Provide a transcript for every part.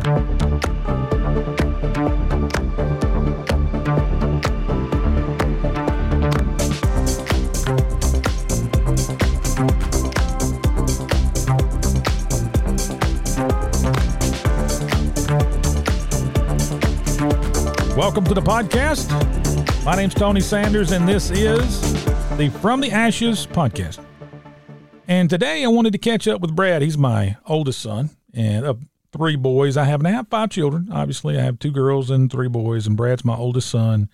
Welcome to the podcast. My name's Tony Sanders, and this is the From the Ashes podcast. And today I wanted to catch up with Brad. He's my oldest son, and of three boys. I have 5 children. Obviously, I have 2 girls and 3 boys, and Brad's my oldest son.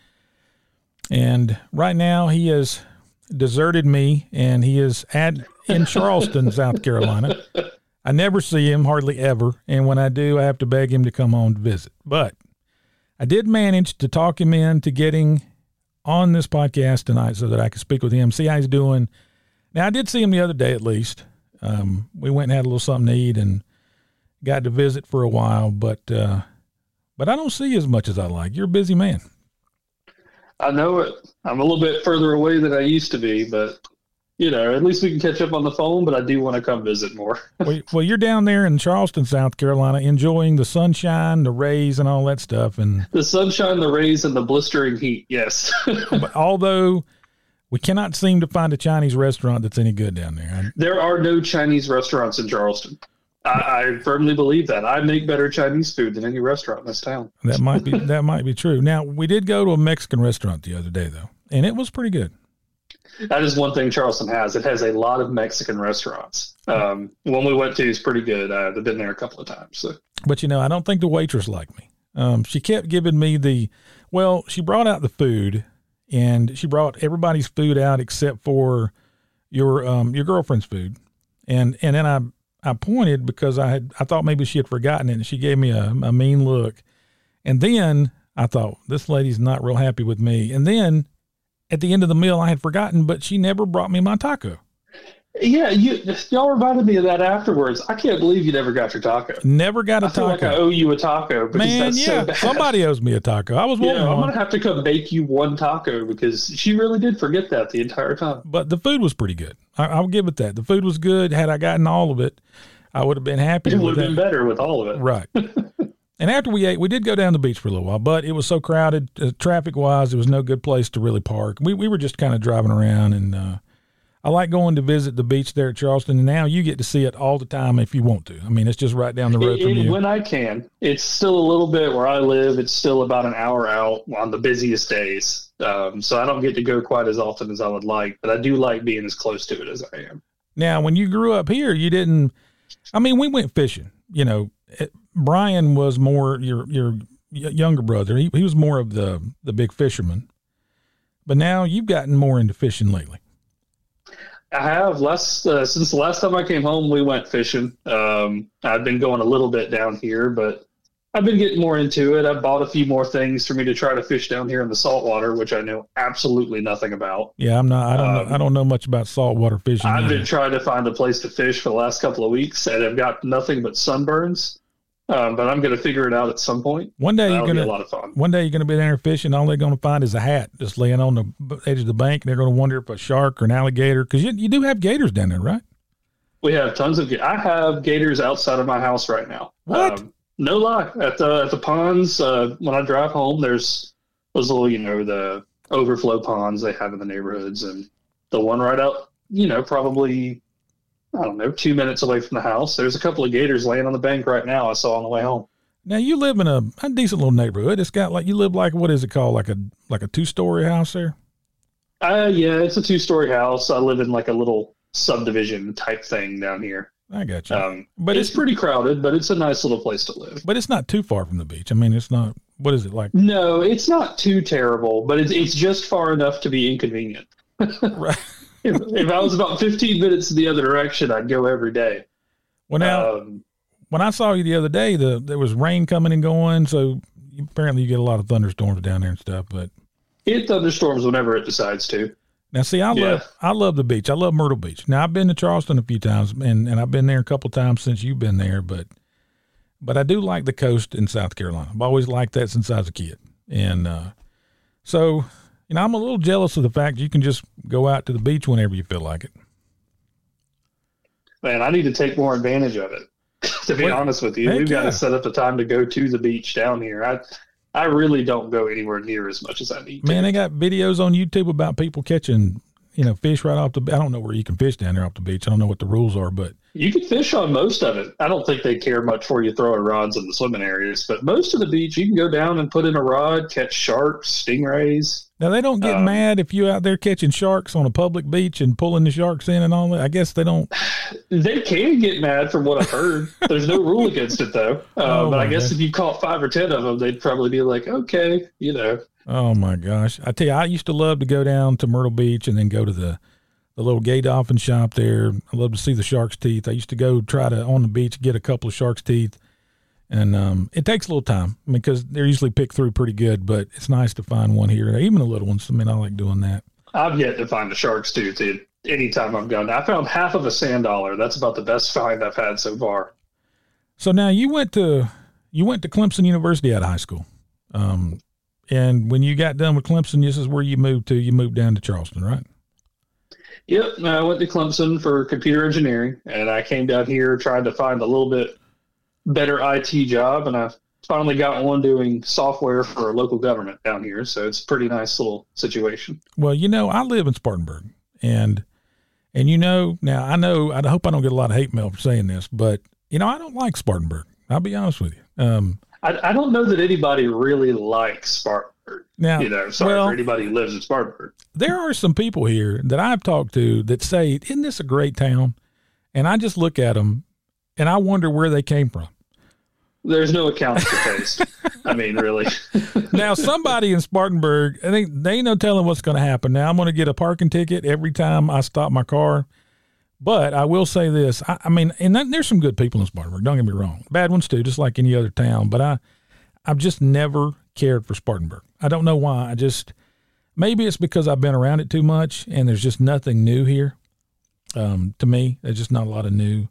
And right now, he has deserted me, and he is in Charleston, South Carolina. I never see him, hardly ever, and when I do, I have to beg him to come home to visit. But I did manage to talk him into getting on this podcast tonight so that I could speak with him, see how he's doing. Now, I did see him the other day at least. We went and had a little something to eat and got to visit for a while, but I don't see you as much as I like. You're a busy man. I know it. I'm a little bit further away than I used to be, but at least we can catch up on the phone, but I do want to come visit more. Well, you're down there in Charleston, South Carolina, enjoying the sunshine, the rays, and all that stuff. And the sunshine, the rays, and the blistering heat, yes. But although we cannot seem to find a Chinese restaurant that's any good down there. There are no Chinese restaurants in Charleston. I firmly believe that. I make better Chinese food than any restaurant in this town. That might be true. Now, we did go to a Mexican restaurant the other day, though, and it was pretty good. That is one thing Charleston has. It has a lot of Mexican restaurants. One we went to is pretty good. I've been there a couple of times. So. But, I don't think the waitress liked me. She kept giving me she brought out the food, and she brought everybody's food out except for your girlfriend's food. And then I pointed because I thought maybe she had forgotten it, and she gave me a mean look. And then I thought, this lady's not real happy with me. And then at the end of the meal, I had forgotten, but she never brought me my taco. Yeah, y'all reminded me of that afterwards. I can't believe you never got your taco. Never got a taco. I feel like I owe you a taco. Man, so bad. Somebody owes me a taco. I was wanting one. I'm going to have to come bake you one taco because she really did forget that the entire time. But the food was pretty good. I'll give it that. The food was good. Had I gotten all of it, I would have been happy. It would have been better with all of it. Right. And after we ate, we did go down the beach for a little while, but it was so crowded, traffic-wise, it was no good place to really park. We were just kind of driving around, and I like going to visit the beach there at Charleston, and now you get to see it all the time if you want to. I mean, it's just right down the road from you. When I can. It's still a little bit where I live. It's still about an hour out on the busiest days, so I don't get to go quite as often as I would like, but I do like being as close to it as I am. Now, when you grew up here, you didn't – I mean, we went fishing, Brian was more your younger brother. He was more of the big fisherman, but now you've gotten more into fishing lately. I have since the last time I came home, we went fishing. I've been going a little bit down here, but I've been getting more into it. I bought a few more things for me to try to fish down here in the saltwater, which I know absolutely nothing about. Yeah, I don't know much about saltwater fishing. I've been trying to find a place to fish for the last couple of weeks, and I've got nothing but sunburns. But I'm going to figure it out at some point. One day be a lot of fun. One day you're going to be there fishing. All they're going to find is a hat just laying on the edge of the bank. And they're going to wonder if a shark or an alligator, because you do have gators down there, right? We have tons of. I have gators outside of my house right now. What? No lie. At the ponds, when I drive home, there's those little, the overflow ponds they have in the neighborhoods, and the one right out, probably, I don't know, 2 minutes away from the house. There's a couple of gators laying on the bank right now. I saw on the way home. Now you live in a decent little neighborhood. It's got you live what is it called? Like a 2-story house there? Yeah, it's a 2-story house. I live in a little subdivision type thing down here. I got you. But it's pretty crowded, but it's a nice little place to live. But it's not too far from the beach. I mean, it's not, what is it like? No, it's not too terrible, but it's just far enough to be inconvenient. Right. If I was about 15 minutes in the other direction, I'd go every day. Well, now, when I saw you the other day, there was rain coming and going, so apparently you get a lot of thunderstorms down there and stuff. But it thunderstorms whenever it decides to. Now, see, I love the beach. I love Myrtle Beach. Now, I've been to Charleston a few times, and I've been there a couple times since you've been there, but I do like the coast in South Carolina. I've always liked that since I was a kid. And so, I'm a little jealous of the fact you can just go out to the beach whenever you feel like it. Man, I need to take more advantage of it. To be honest with you, we've got to set up the time to go to the beach down here. I really don't go anywhere near as much as I need to. Man, they got videos on YouTube about people catching, fish right off the. I don't know where you can fish down there off the beach. I don't know what the rules are, but you can fish on most of it. I don't think they care much for you throwing rods in the swimming areas, but most of the beach you can go down and put in a rod, catch sharks, stingrays. Now they don't get mad if you out there catching sharks on a public beach and pulling the sharks in and all that. I guess they don't. They can get mad from what I've heard. There's no rule against it though. But I guess if you caught 5 or 10 of them, they'd probably be like, okay, Oh my gosh! I tell you, I used to love to go down to Myrtle Beach and then go to the little gay dolphin shop there. I love to see the shark's teeth. I used to go try to on the beach get a couple of shark's teeth. And it takes a little time because they're usually picked through pretty good, but it's nice to find one here, even the little ones. I mean, I like doing that. I've yet to find a shark's tooth anytime I've gone. I found half of a sand dollar. That's about the best find I've had so far. So now you went to Clemson University out of high school. And when you got done with Clemson, this is where you moved to. You moved down to Charleston, right? Yep. I went to Clemson for computer engineering, and I came down here trying to find a little bit better IT job, and I finally got one doing software for a local government down here. So it's a pretty nice little situation. Well, I live in Spartanburg, and now I hope I don't get a lot of hate mail for saying this, but I don't like Spartanburg. I'll be honest with you. I don't know that anybody really likes Spartanburg. Now, for anybody who lives in Spartanburg. There are some people here that I've talked to that say, isn't this a great town? And I just look at them and I wonder where they came from. There's no accounting for taste. I mean, really. Now, somebody in Spartanburg, I think they ain't no telling what's going to happen. Now, I'm going to get a parking ticket every time I stop my car. But I will say this. There's some good people in Spartanburg. Don't get me wrong. Bad ones too, just like any other town. But I've just never cared for Spartanburg. I don't know why. Maybe it's because I've been around it too much and there's just nothing new here. To me, there's just not a lot of new.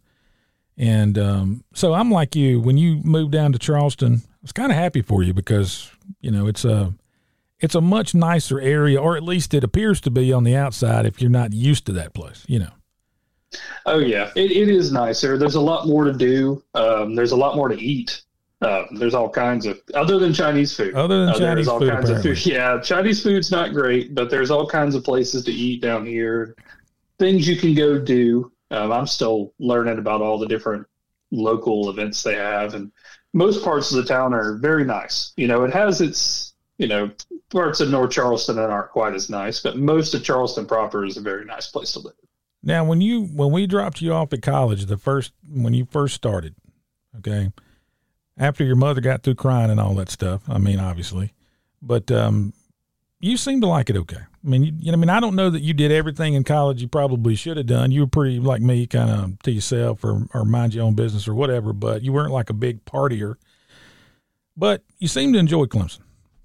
And so I'm like you. When you moved down to Charleston, I was kind of happy for you because, it's a much nicer area, or at least it appears to be on the outside if you're not used to that place, Oh, yeah. It is nicer. There's a lot more to do. There's a lot more to eat. There's all kinds of, other than Chinese food. There's all kinds of food. Yeah, Chinese food's not great, but there's all kinds of places to eat down here. Things you can go do. I'm still learning about all the different local events they have, and most parts of the town are very nice. It has its, parts of North Charleston that aren't quite as nice, but most of Charleston proper is a very nice place to live. Now, when we dropped you off at college, when you first started, okay, after your mother got through crying and all that stuff, obviously, but you seemed to like it okay. I don't know that you did everything in college you probably should have done. You were pretty like me, kind of to yourself or mind your own business or whatever, but you weren't like a big partier. But you seemed to enjoy Clemson.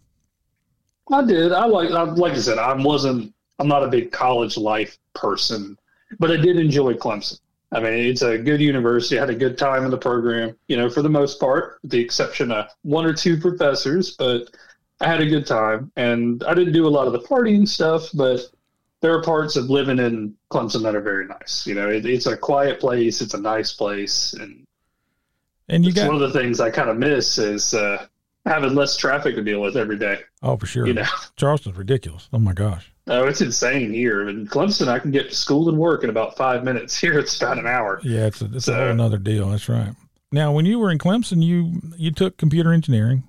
I did. Like I said, I'm not a big college life person, but I did enjoy Clemson. It's a good university. I had a good time in the program, for the most part, with the exception of 1 or 2 professors, but I had a good time, and I didn't do a lot of the partying stuff, but there are parts of living in Clemson that are very nice. It's a quiet place. It's a nice place. And one of the things I kind of miss is having less traffic to deal with every day. Oh, for sure. Charleston's ridiculous. Oh my gosh. Oh, it's insane here. In Clemson, I can get to school and work in about 5 minutes. Here, it's about an hour. Yeah, it's a whole nother deal. That's right. Now, when you were in Clemson, you took computer engineering.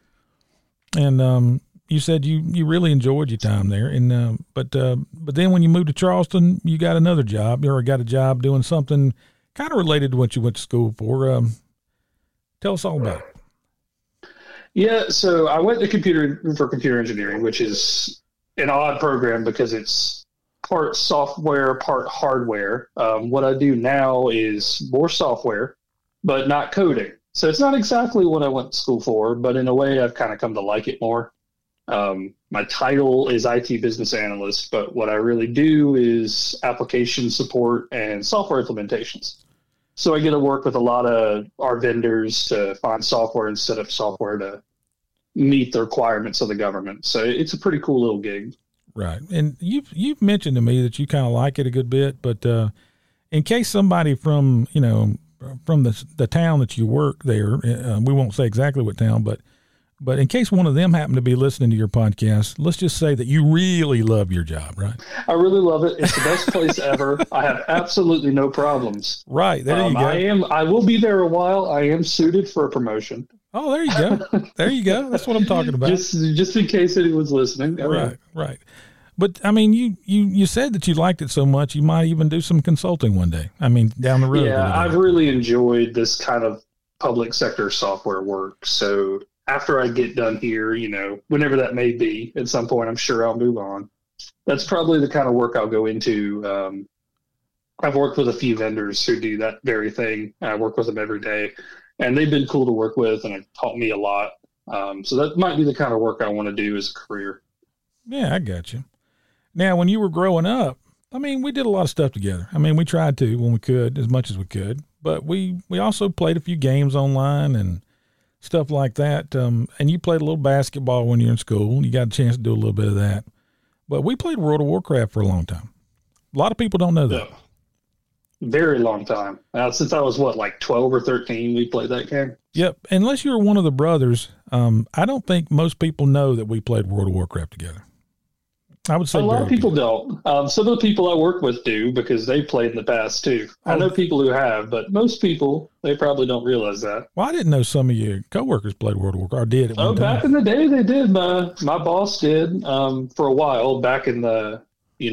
And you said you really enjoyed your time there, and but then when you moved to Charleston, you got another job, or got a job doing something kind of related to what you went to school for. Tell us all about it. Yeah, so I went to computer engineering, which is an odd program because it's part software, part hardware. What I do now is more software, but not coding. So it's not exactly what I went to school for, but in a way I've kind of come to like it more. My title is IT business analyst, but what I really do is application support and software implementations. So I get to work with a lot of our vendors to find software and set up software to meet the requirements of the government. So it's a pretty cool little gig. Right. And you've mentioned to me that you kind of like it a good bit, but in case somebody from, from the town that you work there. We won't say exactly what town, but in case one of them happen to be listening to your podcast, let's just say that you really love your job, right? I really love it. It's the best place ever. I have absolutely no problems. Right. There you go. I will be there a while. I am suited for a promotion. Oh, there you go. There you go. That's what I'm talking about. Just in case anyone's listening. Right. But I mean, you said that you liked it so much, you might even do some consulting one day. I mean, down the road. Yeah, I've really enjoyed this kind of public sector software work. So after I get done here, whenever that may be, at some point, I'm sure I'll move on. That's probably the kind of work I'll go into. I've worked with a few vendors who do that very thing. I work with them every day, and they've been cool to work with, and it taught me a lot. So that might be the kind of work I want to do as a career. Yeah, I got you. Now, when you were growing up, I mean, we did a lot of stuff together. I mean, we tried to when we could, as much as we could, but we also played a few games online and stuff like that. And you played a little basketball when you were in school. You got a chance to do a little bit of that. But we played World of Warcraft for a long time. A lot of people don't know that. Yeah. Very long time. Since I was, 12 or 13, we played that game. Yep. Unless you're one of the brothers, I don't think most people know that we played World of Warcraft together. I would say a lot of people don't. Some of the people I work with do because they played in the past too. I know people who have, but most people, they probably don't realize that. Well, I didn't know some of your coworkers played World of Warcraft or did at one time. Back in the day they did. My boss did for a while back in the,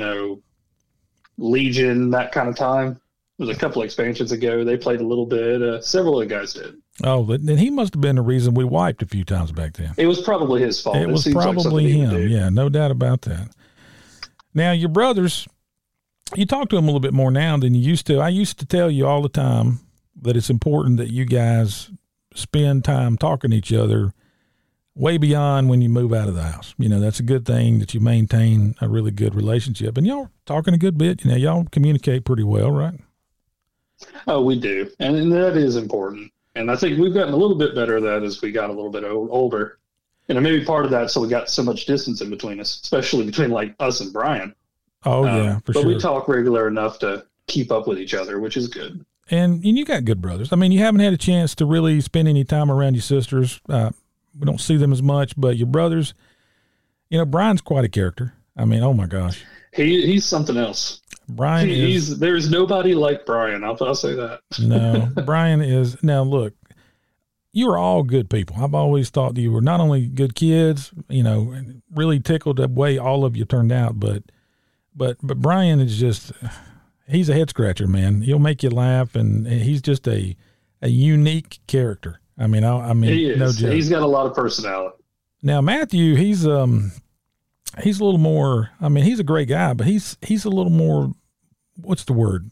Legion, that kind of time. It was a couple expansions ago. They played a little bit. Several of the guys did. Oh, then he must have been the reason we wiped a few times back then. It was probably his fault. It was probably him. Yeah, no doubt about that. Now, your brothers, you talk to them a little bit more now than you used to. I used to tell you all the time that it's important that you guys spend time talking to each other way beyond when you move out of the house. That's a good thing that you maintain a really good relationship. And y'all talking a good bit. Y'all communicate pretty well, right? Oh, we do. And that is important. And I think we've gotten a little bit better at that as we got a little bit older. And maybe part of that, so we got so much distance in between us, especially between us and Brian. Oh, yeah, for sure. But we talk regular enough to keep up with each other, which is good. And you got good brothers. I mean, you haven't had a chance to really spend any time around your sisters. We don't see them as much, but your brothers, Brian's quite a character. I mean, oh my gosh. He's something else. Brian there's nobody like Brian. I'll say that. No, Brian is. Now look, you are all good people. I've always thought you were not only good kids, really tickled the way all of you turned out, but Brian is just, he's a head scratcher, man. He'll make you laugh, and he's just a unique character. I mean, he is. No joke. He's got a lot of personality. Now, Matthew, he's a little more, I mean, he's a great guy, but he's a little more, what's the word?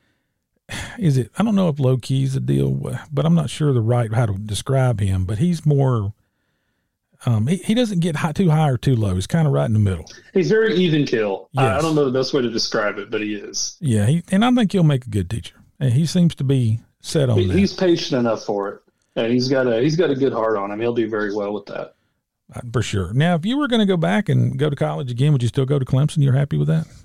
Is it, I don't know if low key is the deal, but I'm not sure how to describe him, but he's more, he doesn't get too high or too low. He's kind of right in the middle. He's very even kill. Yes. I don't know the best way to describe it, but he is. Yeah. And I think he'll make a good teacher. And he seems to be set on that. He's patient enough for it. And he's got a good heart on him. He'll do very well with that. For sure. Now, if you were going to go back and go to college again, would you still go to Clemson? You're happy with that?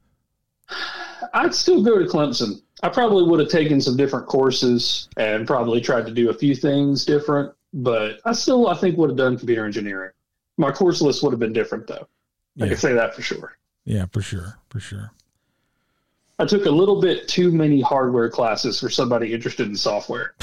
I'd still go to Clemson. I probably would have taken some different courses and probably tried to do a few things different, but I think would have done computer engineering. My course list would have been different though. I can say that for sure. Yeah, for sure. For sure. I took a little bit too many hardware classes for somebody interested in software.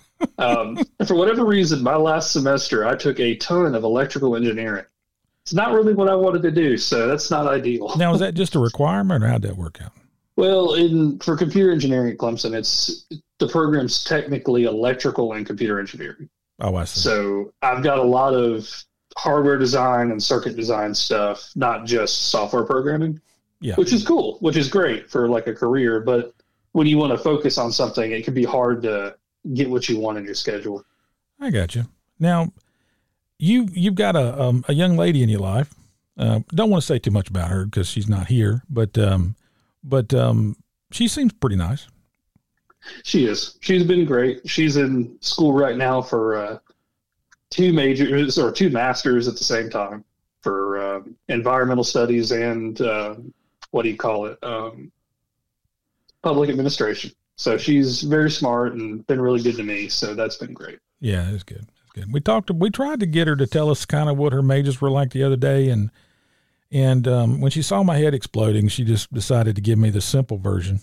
For whatever reason, my last semester, I took a ton of electrical engineering. It's not really what I wanted to do, so that's not ideal. Now, is that just a requirement, or how'd that work out? Well, for computer engineering at Clemson, the program's technically electrical and computer engineering. Oh, I see. So I've got a lot of hardware design and circuit design stuff, not just software programming, which is cool, which is great for like a career. But when you want to focus on something, it can be hard to get what you want in your schedule. I got you. Now, you've got a young lady in your life. Don't want to say too much about her because she's not here, but she seems pretty nice. She is. She's been great. She's in school right now for two majors or two masters at the same time for environmental studies and public administration. So she's very smart and been really good to me. So that's been great. Yeah, it's good. It's good. We tried to get her to tell us kind of what her majors were like the other day. And when she saw my head exploding, she just decided to give me the simple version.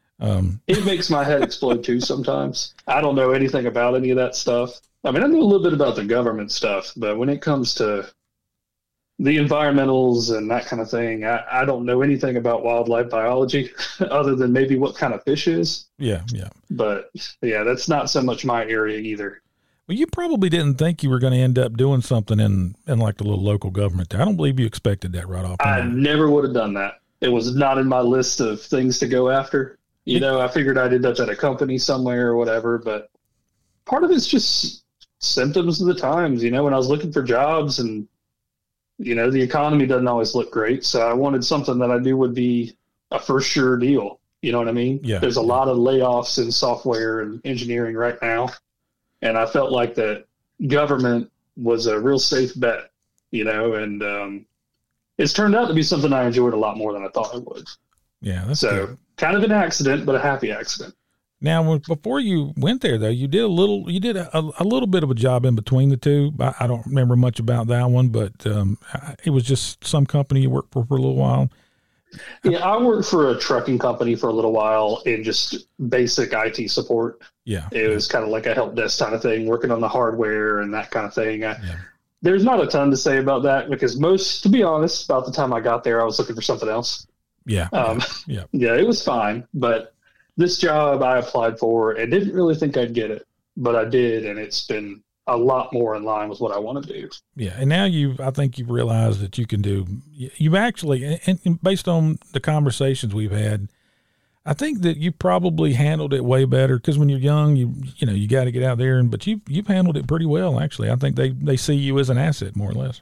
It makes my head explode too sometimes. I don't know anything about any of that stuff. I mean, I know a little bit about the government stuff, but when it comes to the environmentals and that kind of thing, I don't know anything about wildlife biology other than maybe what kind of fish is. Yeah. But yeah, that's not so much my area either. Well, you probably didn't think you were going to end up doing something in like the little local government there. I don't believe you expected that right off. I never would have done that. It was not in my list of things to go after. You know, I figured I'd end up at a company somewhere or whatever, but part of it's just symptoms of the times. You know, when I was looking for jobs and, you know, the economy doesn't always look great. So I wanted something that I knew would be a for sure deal. You know what I mean? Yeah. There's a lot of layoffs in software and engineering right now. And I felt like that government was a real safe bet, you know, and it's turned out to be something I enjoyed a lot more than I thought I would. Yeah. That's so good. Kind of an accident, but a happy accident. Now, before you went there, though, you did a little bit of a job in between the two. I don't remember much about that one, but it was just some company you worked for a little while. Yeah, I worked for a trucking company for a little while in just basic IT support. Yeah. It was kind of like a help desk kind of thing, working on the hardware and that kind of thing. There's not a ton to say about that because to be honest, about the time I got there, I was looking for something else. Yeah. Yeah, it was fine, but this job I applied for and didn't really think I'd get it, but I did, and it's been a lot more in line with what I want to do. Yeah, and now I think you've realized that you can do. You've actually, and based on the conversations we've had, I think that you probably handled it way better because when you're young, you got to get out there, but you've handled it pretty well. Actually, I think they see you as an asset more or less.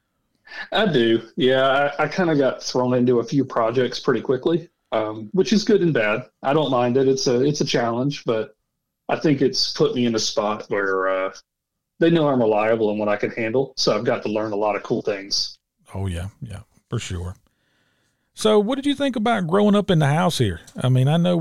I do. Yeah, I kind of got thrown into a few projects pretty quickly. Which is good and bad. I don't mind it. It's a challenge, but I think it's put me in a spot where they know I'm reliable and what I can handle. So I've got to learn a lot of cool things. Oh yeah, for sure. So what did you think about growing up in the house here? I mean, I know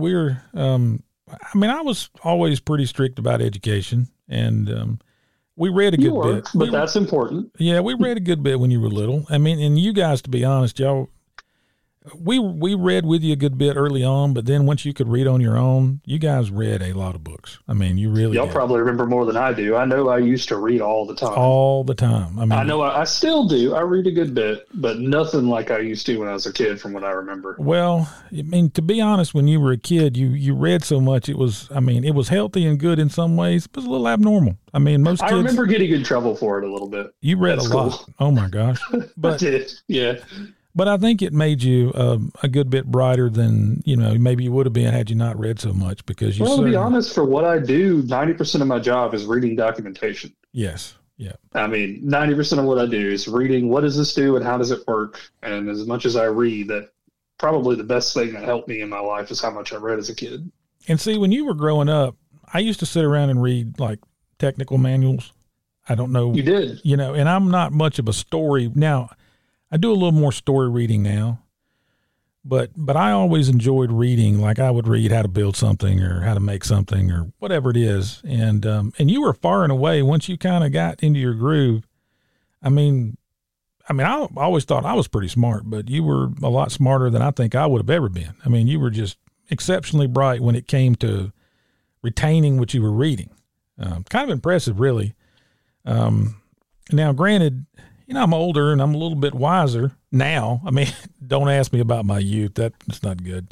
I was always pretty strict about education, and we read a good bit. But that's important. Yeah, we read a good bit when you were little. I mean, and you guys, to be honest, y'all. We read with you a good bit early on, but then once you could read on your own, you guys read a lot of books. I mean, you really Y'all did. Probably remember more than I do. I know I used to read all the time. All the time. I mean, I know I still do. I read a good bit, but nothing like I used to when I was a kid from what I remember. Well, I mean, to be honest, when you were a kid, you read so much. It was healthy and good in some ways, but it was a little abnormal. I mean, most kids. I remember getting in trouble for it a little bit. You read a lot. Cool. Oh my gosh. But, I did. Yeah. But I think it made you a good bit brighter than, maybe you would have been had you not read so much because you. Well, to be honest, for what I do, 90% of my job is reading documentation. Yes. Yeah. I mean, 90% of what I do is reading what does this do and how does it work? And as much as I read, that probably the best thing that helped me in my life is how much I read as a kid. And see, when you were growing up, I used to sit around and read like technical manuals. I don't know. You did. And I'm not much of a story. Now, I do a little more story reading now, but I always enjoyed reading. Like I would read how to build something or how to make something or whatever it is. And you were far and away once you kind of got into your groove. I always thought I was pretty smart, but you were a lot smarter than I think I would have ever been. I mean, you were just exceptionally bright when it came to retaining what you were reading. Kind of impressive, really. Now, granted, I'm older and I'm a little bit wiser now. I mean, don't ask me about my youth. That's not good.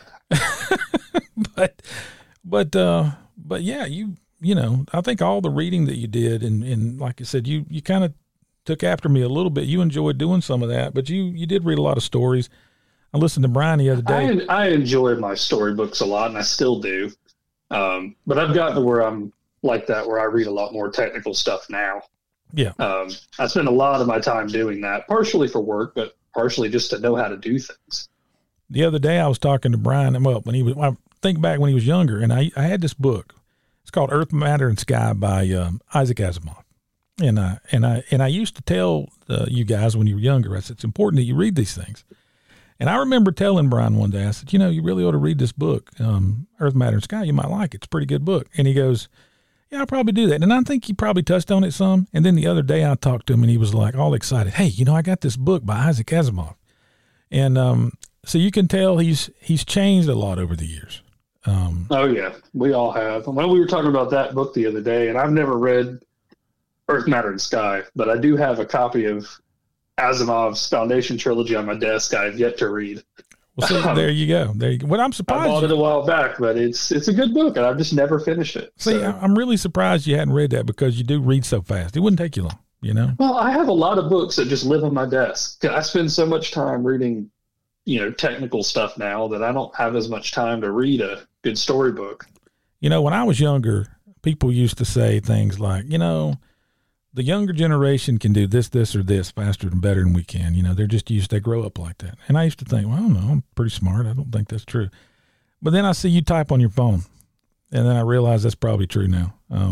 but yeah, I think all the reading that you did and like I said, you kind of took after me a little bit. You enjoyed doing some of that, but you did read a lot of stories. I listened to Brian the other day. I enjoyed my storybooks a lot and I still do. But I've gotten to where I'm like that, where I read a lot more technical stuff now. Yeah. I spend a lot of my time doing that, partially for work, but partially just to know how to do things. The other day I was talking to Brian, and I think back when he was younger, and I had this book. It's called Earth, Matter, and Sky by Isaac Asimov. And I used to tell you guys when you were younger, I said, it's important that you read these things. And I remember telling Brian one day, I said, you really ought to read this book, Earth, Matter, and Sky. You might like it. It's a pretty good book. And he goes, yeah, I'll probably do that. And I think he probably touched on it some. And then the other day I talked to him and he was like all excited. Hey, I got this book by Isaac Asimov. And so you can tell he's changed a lot over the years. Oh, yeah, we all have. Well, we were talking about that book the other day, and I've never read Earth, Matter, and Sky, but I do have a copy of Asimov's Foundation trilogy on my desk I've yet to read. Well, see, there you go. Well, I'm surprised. I bought it a while back, but it's a good book, and I've just never finished it. See, so. I'm really surprised you hadn't read that because you do read so fast. It wouldn't take you long, Well, I have a lot of books that just live on my desk. I spend so much time reading, technical stuff now that I don't have as much time to read a good storybook. When I was younger, people used to say things like, the younger generation can do this, or this faster and better than we can. They're just they grow up like that. And I used to think, well, I don't know, I'm pretty smart. I don't think that's true. But then I see you type on your phone, and then I realize that's probably true now.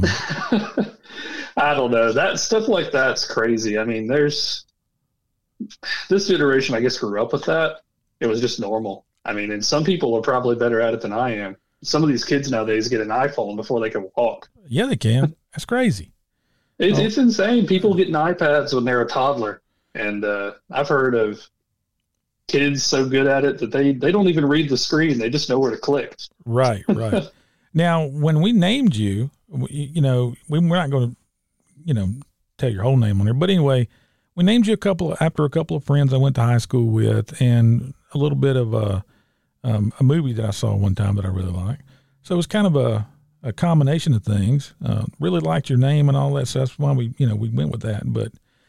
I don't know. That stuff like that's crazy. I mean, there's this generation, I guess, grew up with that. It was just normal. I mean, and some people are probably better at it than I am. Some of these kids nowadays get an iPhone before they can walk. Yeah, they can. That's crazy. It's insane. People getting iPads when they're a toddler. And I've heard of kids so good at it that they don't even read the screen. They just know where to click. Right. Now, when we named you, we're not going to, tell your whole name on here. But anyway, we named you after a couple of friends I went to high school with and a little bit of a movie that I saw one time that I really liked. So it was kind of a combination of things. Really liked your name and all that. So that's why we went with that. But,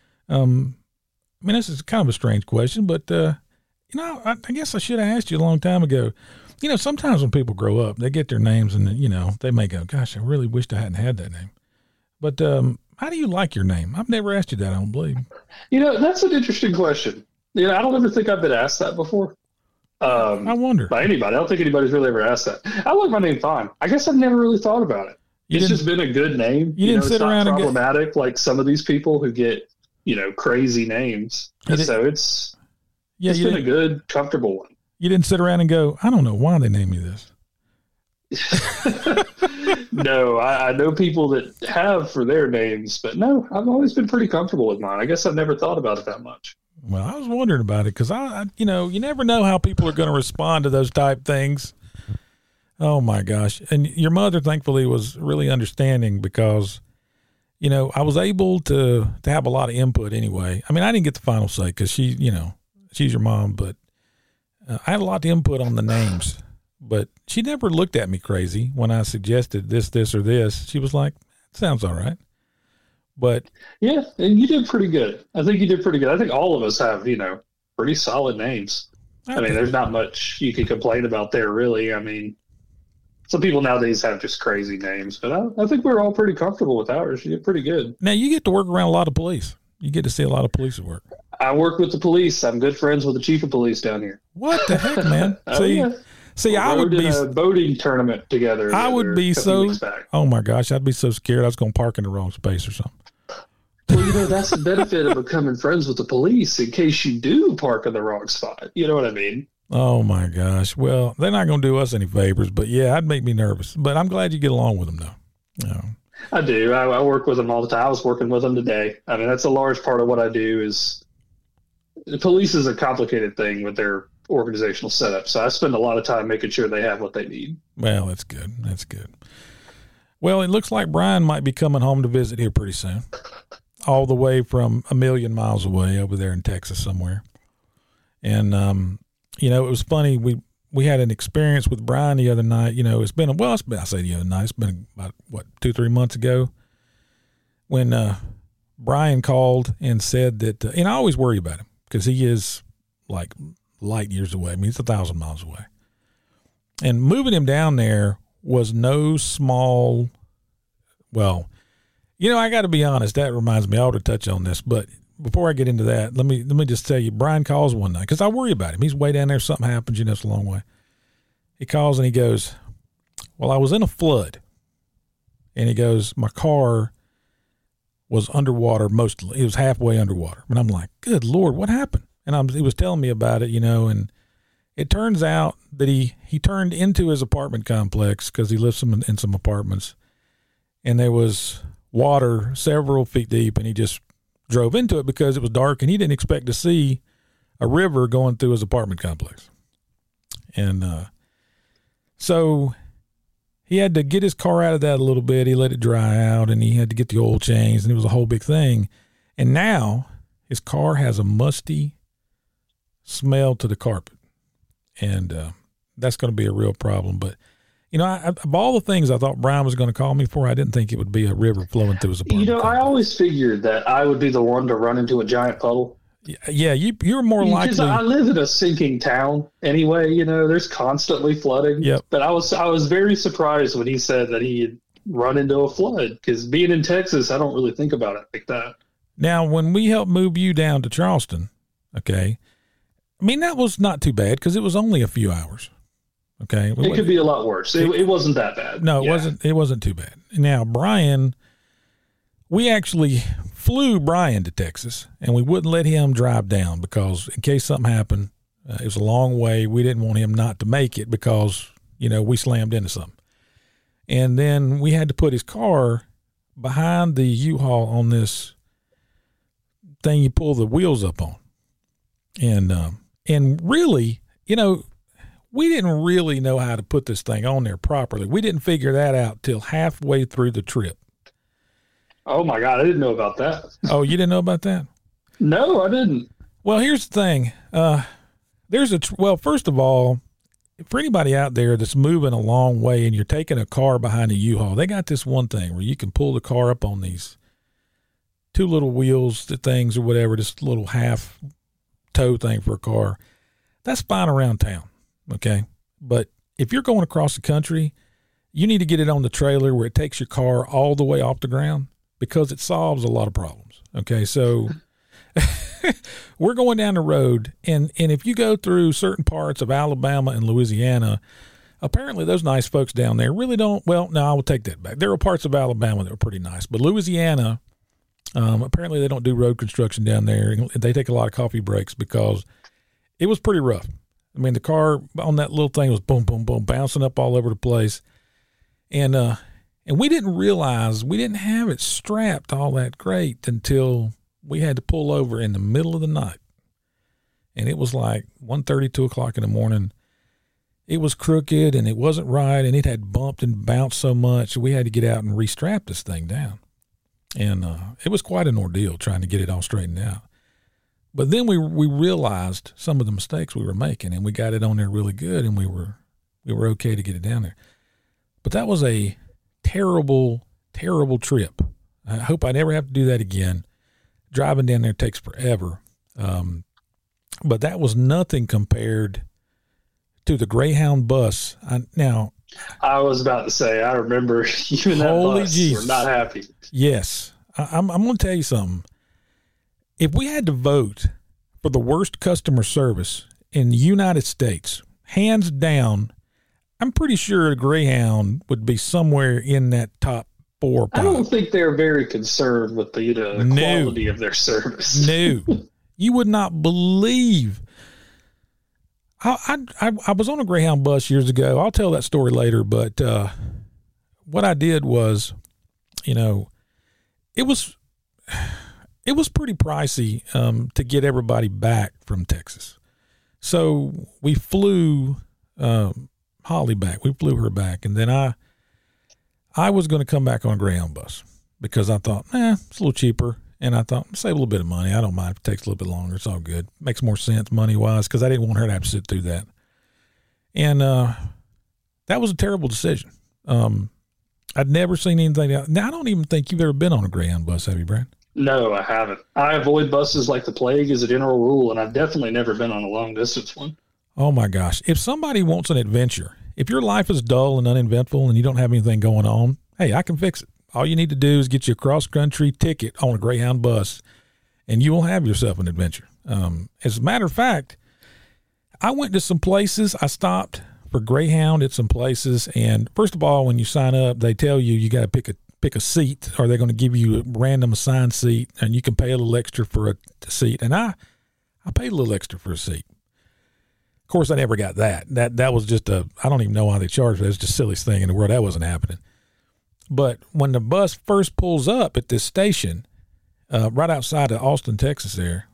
this is kind of a strange question, but, I guess I should have asked you a long time ago. Sometimes when people grow up, they get their names and, they may go, gosh, I really wished I hadn't had that name. But how do you like your name? I've never asked you that, I don't believe. That's an interesting question. I don't ever think I've been asked that before. I wonder. By anybody. I don't think anybody's really ever asked that. I like my name fine. I guess I've never really thought about it. It's just been a good name. You didn't sit around and problematic like some of these people who get, crazy names. So it's been a good, comfortable one. You didn't sit around and go, I don't know why they named me this. No, I know people that have for their names, but no, I've always been pretty comfortable with mine. I guess I've never thought about it that much. Well, I was wondering about it because you never know how people are going to respond to those type things. Oh my gosh. And your mother thankfully was really understanding because, I was able to have a lot of input anyway. I mean, I didn't get the final say because she's your mom, but I had a lot of input on the names, but she never looked at me crazy when I suggested this, or this. She was like, sounds all right. But yeah, and you did pretty good. I think you did pretty good. I think all of us have, pretty solid names. I mean, there's not much you can complain about there, really. I mean, some people nowadays have just crazy names, but I think we're all pretty comfortable with ours. You did pretty good. Now, you get to work around a lot of police. You get to see a lot of police at work. I work with the police. I'm good friends with the chief of police down here. What the heck, man? See, I would be in a boating tournament together. I would be so. Oh my gosh, I'd be so scared I was going to park in the wrong space or something. Well, that's the benefit of becoming friends with the police in case you do park in the wrong spot. You know what I mean? Oh my gosh. Well, they're not going to do us any favors, but yeah, that'd make me nervous. But I'm glad you get along with them, though. Yeah. I do. I work with them all the time. I was working with them today. I mean, that's a large part of what I do. Is the police is a complicated thing with their organizational setup, so I spend a lot of time making sure they have what they need. Well, that's good. That's good. Well, it looks like Brian might be coming home to visit here pretty soon, all the way from a million miles away over there in Texas somewhere. And it was funny. We had an experience with Brian the other night. I say the other night. It's been about 2-3 months ago when Brian called and said that, and I always worry about him because he is like light years away. I mean, he's 1,000 miles away. And moving him down there was no small, I got to be honest. That reminds me, I ought to touch on this, but before I get into that, let me just tell you, Brian calls one night because I worry about him. He's way down there. Something happens, it's a long way. He calls and he goes, well, I was in a flood. And he goes, my car was underwater mostly. It was halfway underwater. And I'm like, good Lord, what happened? And he was telling me about it, and it turns out that he turned into his apartment complex because he lives in some apartments, and there was water several feet deep, and he just drove into it because it was dark, and he didn't expect to see a river going through his apartment complex. And so he had to get his car out of that a little bit. He let it dry out, and he had to get the oil changed, and it was a whole big thing. And now his car has a musty smell to the carpet, and that's going to be a real problem. But, you know, of all the things I thought Brian was going to call me for, I didn't think it would be a river flowing through his apartment. You know, I always figured that I would be the one to run into a giant puddle. Yeah, you're more likely. Because I live in a sinking town anyway. You know, there's constantly flooding. Yep. But I was very surprised when he said that he had run into a flood, because being in Texas, I don't really think about it like that. Now, when we helped move you down to Charleston, okay, I mean, that was not too bad because it was only a few hours. Okay, it could be a lot worse. It wasn't that bad. No, it wasn't too bad. Now, Brian, we actually flew Brian to Texas, and we wouldn't let him drive down because in case something happened, it was a long way. We didn't want him not to make it because, you know, we slammed into something. And then we had to put his car behind the U-Haul on this thing you pull the wheels up on. And really, you know, we didn't really know how to put this thing on there properly. We didn't figure that out till halfway through the trip. Oh my God, I didn't know about that. Oh, you didn't know about that? No, I didn't. Well, here's the thing. Well, first of all, for anybody out there that's moving a long way and you're taking a car behind a U-Haul, they got this one thing where you can pull the car up on these two little wheels, the things or whatever, this little half tow thing for a car. That's fine around town, okay? But if you're going across the country, you need to get it on the trailer where it takes your car all the way off the ground because it solves a lot of problems, okay? So we're going down the road, and if you go through certain parts of Alabama and Louisiana, apparently those nice folks down there really don't, well, no, I will take that back. There are parts of Alabama that are pretty nice, but Louisiana, apparently they don't do road construction down there. They take a lot of coffee breaks because it was pretty rough. I mean, the car on that little thing was boom, boom, boom, bouncing up all over the place. And we didn't realize we didn't have it strapped all that great until we had to pull over in the middle of the night. And it was like 1:30, 2 o'clock in the morning. It was crooked and it wasn't right, and it had bumped and bounced so much we had to get out and restrap this thing down. And it was quite an ordeal trying to get it all straightened out. But then we realized some of the mistakes we were making, and we got it on there really good, and we were okay to get it down there. But that was a terrible, terrible trip. I hope I never have to do that again. Driving down there takes forever. But that was nothing compared to the Greyhound bus. I was about to say, I remember you and that bus were not happy. Yes. I'm going to tell you something. If we had to vote for the worst customer service in the United States, hands down, I'm pretty sure a Greyhound would be somewhere in that top 4 or 5. I don't think they're very concerned with the quality of their service. No. You would not believe. I was on a Greyhound bus years ago. I'll tell that story later, but what I did was, you know, it was pretty pricey to get everybody back from Texas. So we flew Holly back. We flew her back, and then I was going to come back on a Greyhound bus because I thought, it's a little cheaper, and I thought, save a little bit of money. I don't mind if it takes a little bit longer. It's all good. Makes more sense money-wise because I didn't want her to have to sit through that. And that was a terrible decision. I'd never seen anything else. Now, I don't even think you've ever been on a Greyhound bus, have you, Brad? No, I haven't. I avoid buses like the plague as a general rule, and I've definitely never been on a long-distance one. Oh, my gosh. If somebody wants an adventure, if your life is dull and uneventful and you don't have anything going on, hey, I can fix it. All you need to do is get you a cross-country ticket on a Greyhound bus, and you will have yourself an adventure. As a matter of fact, I went to some places. I stopped for Greyhound at some places, and first of all, when you sign up, they tell you got to pick a seat, or they're going to give you a random assigned seat, and you can pay a little extra for a seat. And I paid a little extra for a seat. Of course, I never got that. That was just I don't even know why they charged it. It was just the silliest thing in the world. That wasn't happening. But when the bus first pulls up at this station, right outside of Austin, Texas there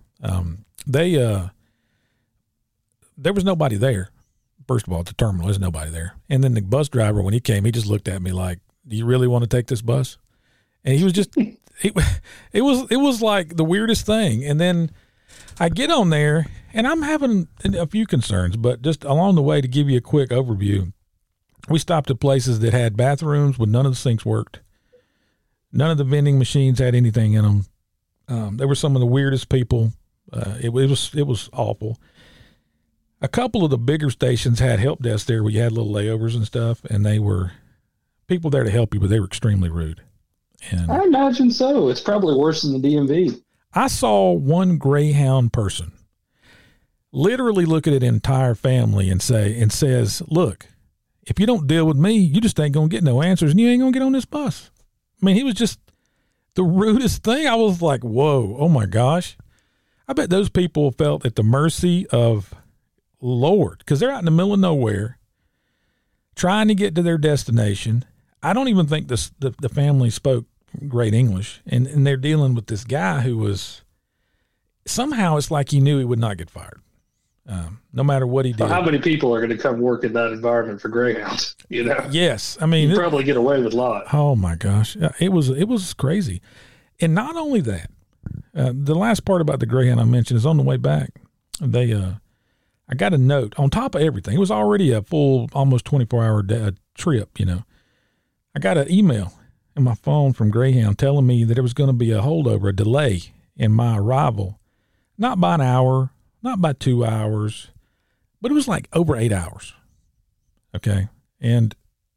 was nobody there. First of all, at the terminal, there's nobody there. And then the bus driver, when he came, he just looked at me like, do you really want to take this bus? And he was just, it was like the weirdest thing. And then I get on there and I'm having a few concerns, but just along the way, to give you a quick overview, we stopped at places that had bathrooms where none of the sinks worked. None of the vending machines had anything in them. There were some of the weirdest people. It was awful. A couple of the bigger stations had help desks there where you had little layovers and stuff, and they were people there to help you, but they were extremely rude. And I imagine so. It's probably worse than the DMV. I saw one Greyhound person literally look at an entire family and says, look, if you don't deal with me, you just ain't going to get no answers and you ain't going to get on this bus. I mean, he was just the rudest thing. I was like, whoa, oh my gosh. I bet those people felt at the mercy of Lord, because they're out in the middle of nowhere trying to get to their destination. I don't even think the family spoke great English, and they're dealing with this guy who was somehow, it's like he knew he would not get fired, no matter what he did. Well, how many people are going to come work in that environment for Greyhound? You know? Yes, I mean, you probably get away with a lot. Oh my gosh, it was crazy, and not only that, the last part about the Greyhound I mentioned is on the way back. I got a note on top of everything. It was already a full, almost 24-hour trip. You know, I got an email in my phone from Greyhound telling me that there was going to be a holdover, a delay in my arrival, not by an hour, not by 2 hours, but it was like over 8 hours. Okay. And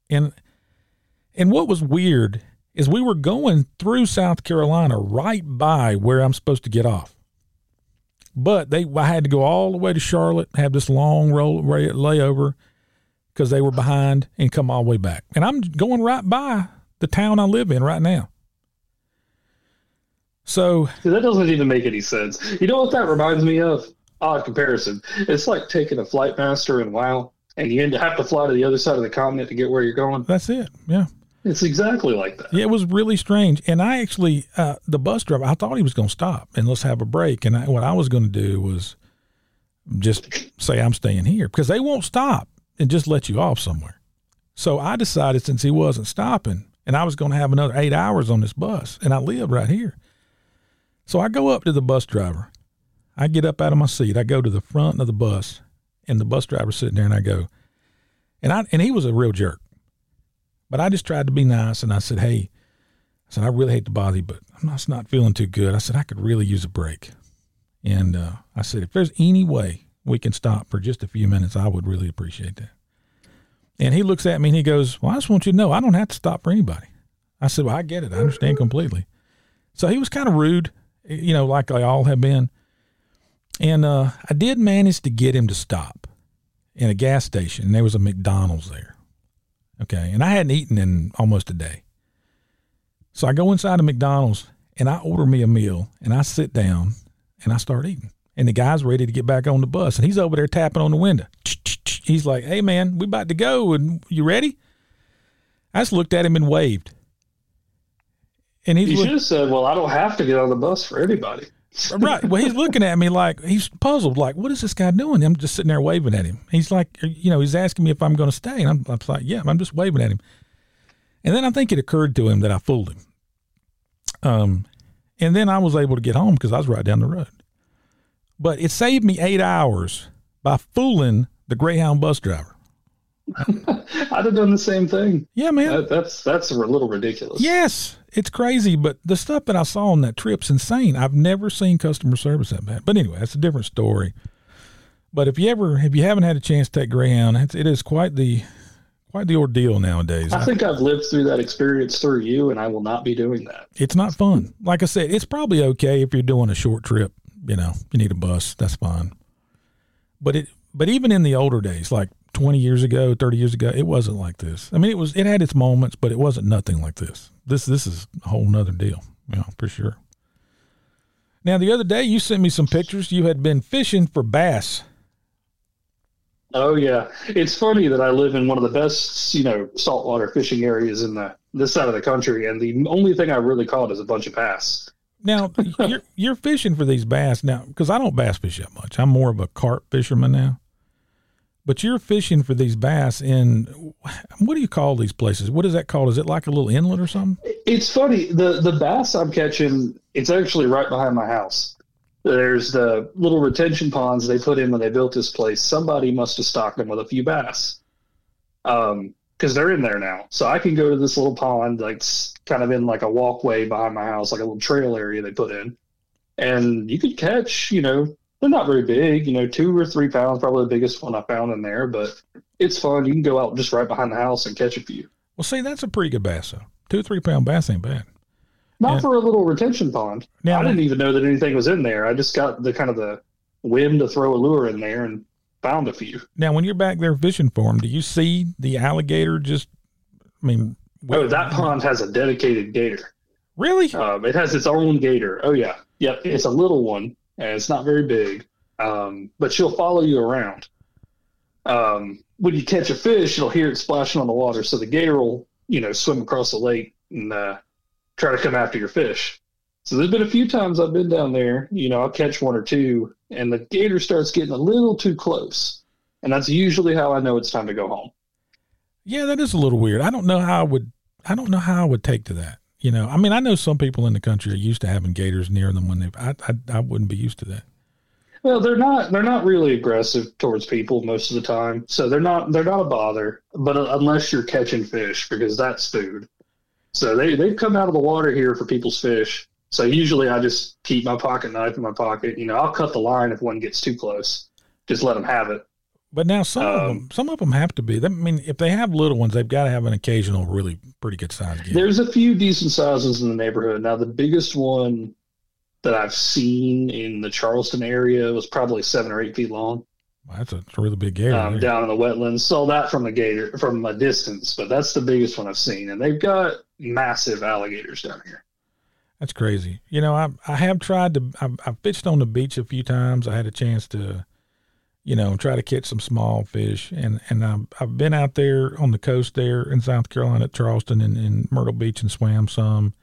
what was weird is we were going through South Carolina right by where I'm supposed to get off. But I had to go all the way to Charlotte, have this long layover because they were behind, and come all the way back. And I'm going right by the town I live in right now. So that doesn't even make any sense. You know what that reminds me of? Odd comparison. It's like taking a Flight Master in WoW, and you have to fly to the other side of the continent to get where you're going. That's it. Yeah. It's exactly like that. Yeah, it was really strange. And I actually, the bus driver, I thought he was going to stop and let's have a break. And what I was going to do was just say, I'm staying here, because they won't stop and just let you off somewhere. So I decided, since he wasn't stopping and I was going to have another 8 hours on this bus, and I lived right here. So I go up to the bus driver. I get up out of my seat. I go to the front of the bus, and the bus driver's sitting there, and I go, and he was a real jerk. But I just tried to be nice, and I said, hey, I really hate to bother you, but I'm just not feeling too good. I said, I could really use a break. And I said, if there's any way we can stop for just a few minutes, I would really appreciate that. And he looks at me and he goes, well, I just want you to know I don't have to stop for anybody. I said, well, I get it. I understand completely. So he was kind of rude, you know, like they all have been. And I did manage to get him to stop in a gas station, and there was a McDonald's there. Okay. And I hadn't eaten in almost a day. So I go inside of McDonald's and I order me a meal, and I sit down and I start eating. And the guy's ready to get back on the bus, and he's over there tapping on the window. He's like, hey man, we about to go. And you ready? I just looked at him and waved. And you should have said, well, I don't have to get on the bus for anybody. Right. Well, he's looking at me like he's puzzled, like, what is this guy doing? I'm just sitting there waving at him. He's like, you know, he's asking me if I'm going to stay. And I'm like, yeah, I'm just waving at him. And then I think it occurred to him that I fooled him. And then I was able to get home because I was right down the road. But it saved me 8 hours by fooling the Greyhound bus driver. I'd have done the same thing. Yeah, man. That's a little ridiculous. Yes, it's crazy, but the stuff that I saw on that trip's insane. I've never seen customer service that bad. But anyway, that's a different story. But if you haven't had a chance to take Greyhound, it is quite the ordeal nowadays. I think I've lived through that experience through you, and I will not be doing that. It's not fun. Like I said, it's probably okay if you're doing a short trip. You know, you need a bus, that's fine. But even in the older days, like 20 years ago, 30 years ago, it wasn't like this. I mean, it had its moments, but it wasn't nothing like this. This is a whole nother deal, you know, for sure. Now, the other day, you sent me some pictures. You had been fishing for bass. Oh yeah, it's funny that I live in one of the best, saltwater fishing areas in this side of the country, and the only thing I really caught is a bunch of bass. Now, you're fishing for these bass now, because I don't bass fish that much. I'm more of a carp fisherman now. But you're fishing for these bass in, what do you call these places? What is that called? Is it like a little inlet or something? It's funny. The bass I'm catching, it's actually right behind my house. There's the little retention ponds they put in when they built this place. Somebody must have stocked them with a few bass. Because they're in there now. So I can go to this little pond, like kind of in like a walkway behind my house, like a little trail area they put in. And you could catch, they're not very big, 2 or 3 pounds, probably the biggest one I found in there, but it's fun. You can go out just right behind the house and catch a few. Well, see, that's a pretty good bass, though. 2 or 3 pound bass ain't bad. Not for a little retention pond. Now, I didn't even know that anything was in there. I just got the whim to throw a lure in there and found a few. Now, when you're back there fishing for them, do you see the alligator that pond has a dedicated gator. Really? It has its own gator. Oh, yeah. Yep. It's a little one. And it's not very big, but she'll follow you around. When you catch a fish, you'll hear it splashing on the water. So the gator will, swim across the lake and try to come after your fish. So there's been a few times I've been down there, I'll catch 1 or 2, and the gator starts getting a little too close. And that's usually how I know it's time to go home. Yeah, that is a little weird. I don't know how I would take to that. I know some people in the country are used to having gators near them when I wouldn't be used to that. Well, they're not really aggressive towards people most of the time. So they're not a bother, but unless you're catching fish, because that's food. So they've come out of the water here for people's fish. So usually I just keep my pocket knife in my pocket. I'll cut the line if one gets too close. Just let them have it. But now some of them have to be. If they have little ones, they've got to have an occasional really pretty good size gator. There's a few decent sizes in the neighborhood. Now, the biggest one that I've seen in the Charleston area was probably 7 or 8 feet long. Wow, that's a really big gator. Down in the wetlands. Saw that from a distance, but that's the biggest one I've seen. And they've got massive alligators down here. That's crazy. I have tried to. I've fished on the beach a few times. I had a chance to, try to catch some small fish. And I've been out there on the coast there in South Carolina at Charleston and Myrtle Beach and swam some.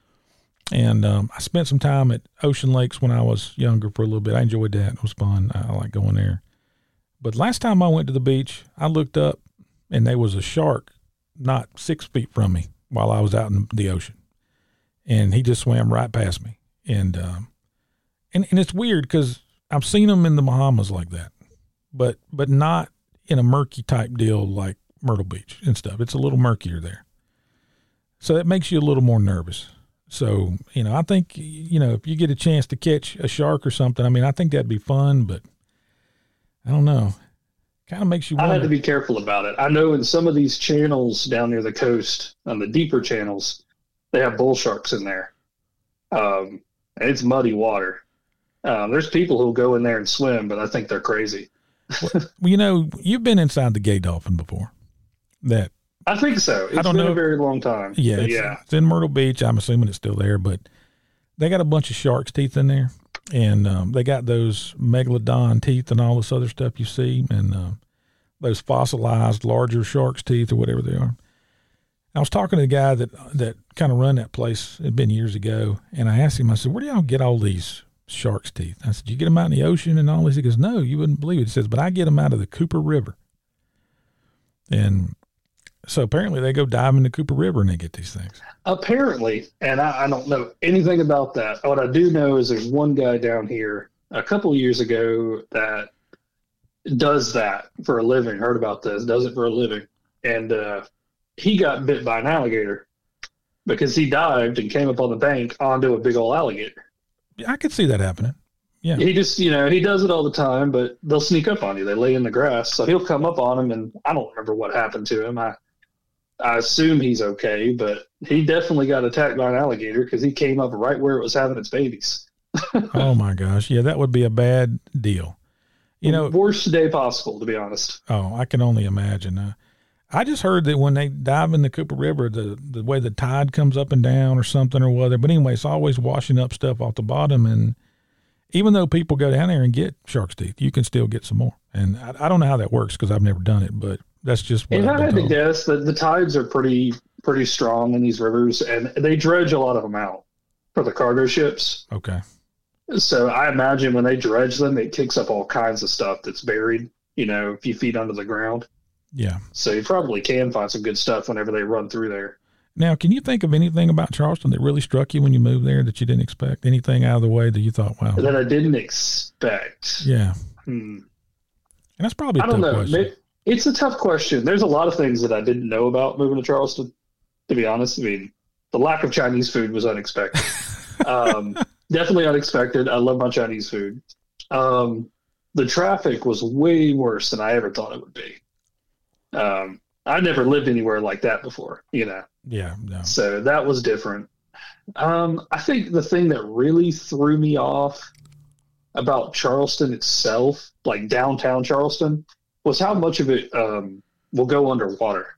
And I spent some time at Ocean Lakes when I was younger for a little bit. I enjoyed that. It was fun. I like going there. But last time I went to the beach, I looked up and there was a shark not 6 feet from me while I was out in the ocean. And he just swam right past me. And it's weird because I've seen them in the Bahamas like that. But not in a murky type deal like Myrtle Beach and stuff. It's a little murkier there. So it makes you a little more nervous. So, I think, if you get a chance to catch a shark or something, I think that'd be fun, but I don't know. Kind of makes you wonder. I had to be careful about it. I know in some of these channels down near the coast, on the deeper channels, they have bull sharks in there. And it's muddy water. There's people who'll go in there and swim, but I think they're crazy. Well, you've been inside the Gay Dolphin before. I think so. It's been a very long time. Yeah, it's in Myrtle Beach. I'm assuming it's still there, but they got a bunch of shark's teeth in there, and they got those megalodon teeth and all this other stuff you see, and those fossilized larger shark's teeth or whatever they are. I was talking to the guy that kind of run that place. It'd been years ago, and I asked him, I said, where do y'all get all these shark's teeth? I said, you get them out in the ocean and all this? He goes, no, you wouldn't believe it. He says, but I get them out of the Cooper River. And so apparently they go dive in the Cooper River and they get these things. Apparently, and I don't know anything about that. What I do know is there's one guy down here a couple of years ago that does that for a living. Heard about this, does it for a living. And he got bit by an alligator because he dived and came up on the bank onto a big old alligator. I could see that happening. Yeah. He just, he does it all the time, but they'll sneak up on you. They lay in the grass. So he'll come up on him, and I don't remember what happened to him. I assume he's okay, but he definitely got attacked by an alligator because he came up right where it was having its babies. Oh, my gosh. Yeah, that would be a bad deal. Worst day possible, to be honest. Oh, I can only imagine. I just heard that when they dive in the Cooper River, the way the tide comes up and down or something or whatever. But anyway, it's always washing up stuff off the bottom, and even though people go down there and get shark's teeth, you can still get some more. And I don't know how that works because I've never done it, but that's just what And I've I been had to told. guess that the tides are pretty strong in these rivers, and they dredge a lot of them out for the cargo ships. Okay. So I imagine when they dredge them, it kicks up all kinds of stuff that's buried, a few feet under the ground. Yeah. So you probably can find some good stuff whenever they run through there. Now, can you think of anything about Charleston that really struck you when you moved there that you didn't expect? Anything out of the way that you thought, wow. That I didn't expect. Yeah. And that's probably a I don't tough know. question. It's a tough question. There's a lot of things that I didn't know about moving to Charleston, to be honest. I mean, the lack of Chinese food was unexpected. Definitely unexpected. I love my Chinese food. The traffic was way worse than I ever thought it would be. I never lived anywhere like that before, Yeah. No. So that was different. I think the thing that really threw me off about Charleston itself, like downtown Charleston, was how much of it will go underwater.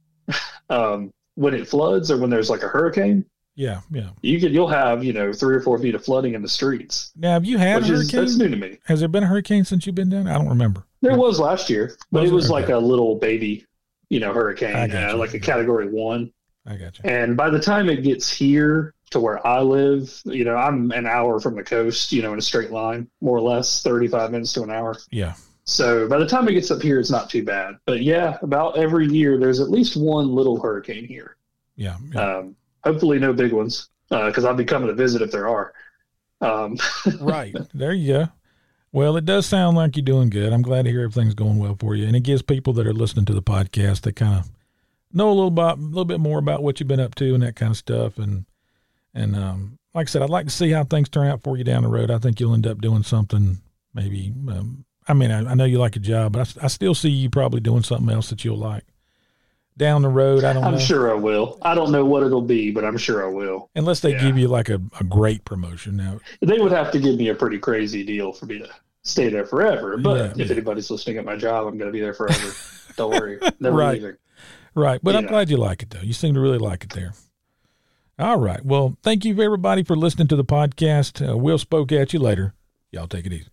When it floods or when there's like a hurricane, Yeah. Yeah. you'll have 3 or 4 feet of flooding in the streets. Now, have you had a hurricane? That's new to me. Has there been a hurricane since you've been down? I don't remember. There was last year, but Was it was it? like Okay. a little baby, hurricane, I got you. like a Category 1. I got you. And by the time it gets here to where I live, I'm an hour from the coast, in a straight line, more or less, 35 minutes to an hour. Yeah. So by the time it gets up here, it's not too bad. But yeah, about every year, there's at least one little hurricane here. Yeah. Yeah. Hopefully no big ones, because I'll be coming to visit if there are. Right. There you go. Well, it does sound like you're doing good. I'm glad to hear everything's going well for you. And it gives people that are listening to the podcast that kind of know a little bit more about what you've been up to and that kind of stuff. And like I said, I'd like to see how things turn out for you down the road. I think you'll end up doing something maybe. I know you like a job, but I still see you probably doing something else that you'll like down the road. I don't know. I'm sure I will. I don't know what it'll be, but I'm sure I will. Unless they give you like a great promotion. Now, They would have to give me a pretty crazy deal for me to stay there forever. But Yeah, if anybody's listening at my job, I'm going to be there forever. Don't worry. Never Right. leaving. right. But I'm Yeah. glad you like it, though. You seem to really like it there. All right. Well, thank you, everybody, for listening to the podcast. Will spoke at you later. Y'all take it easy.